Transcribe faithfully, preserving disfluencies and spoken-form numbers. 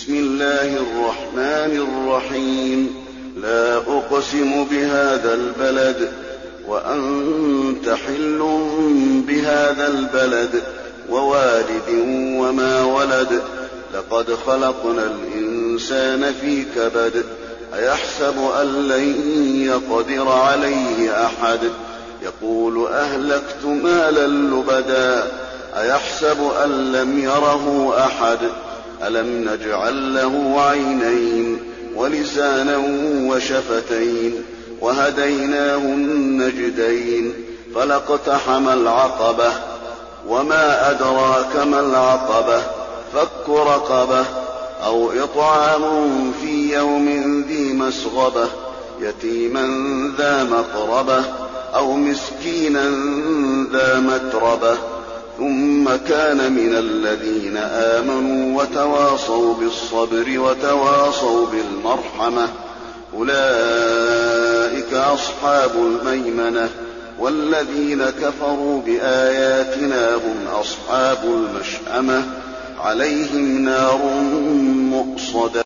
بسم الله الرحمن الرحيم لا أقسم بهذا البلد وأنت حل بهذا البلد ووالد وما ولد لقد خلقنا الإنسان في كبد أيحسب أن لن يقدر عليه أحد يقول أهلكت مالا لبدا أيحسب أن لم يره أحد ألم نجعل له عينين ولسانا وشفتين وهديناه النجدين فلاقتحم العقبة وما أدراك ما العقبة فك رقبة أو إطعام في يوم ذي مسغبة يتيما ذا مقربة أو مسكينا ذا متربة ثم كان من الذين آمنوا وتواصوا بالصبر وتواصوا بالمرحمة أولئك أصحاب الميمنة والذين كفروا بآياتنا هم أصحاب المشأمة عليهم نار مؤصدة.